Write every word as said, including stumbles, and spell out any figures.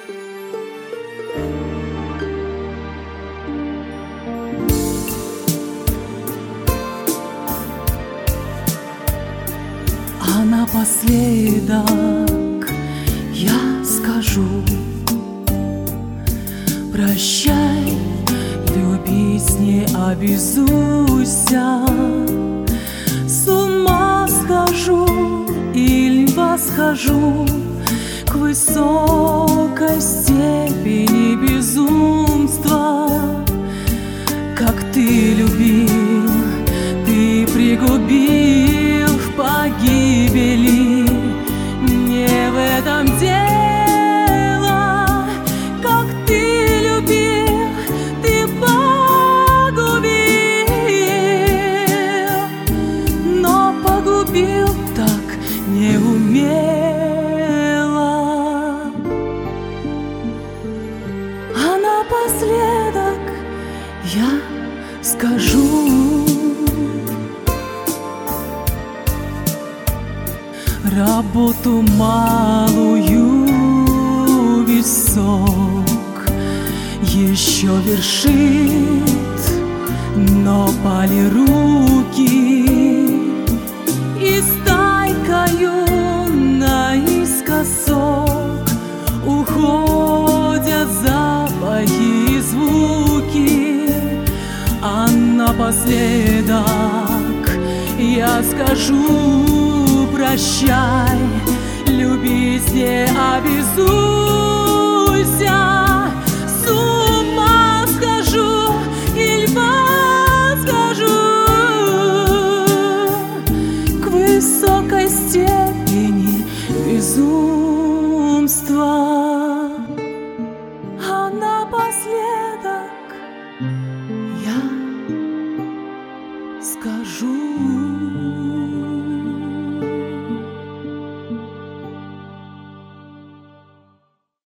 А напоследок я скажу: прощай, любить не обязуйся. С ума схожу или восхожу к высокой степени безумства. Как ты любил, ты пригубил в погибели. Не в этом дело. Как ты любил, ты погубил, но погубил так неумело. А напоследок я скажу: работу малую висок еще вершит, но полируки и стайкою наискосок уходят запахи и звуки. А напоследок я скажу: прощай, любить не обязуйся. С ума схожу или подскажу к высокой степени безумства. А напоследок я скажу: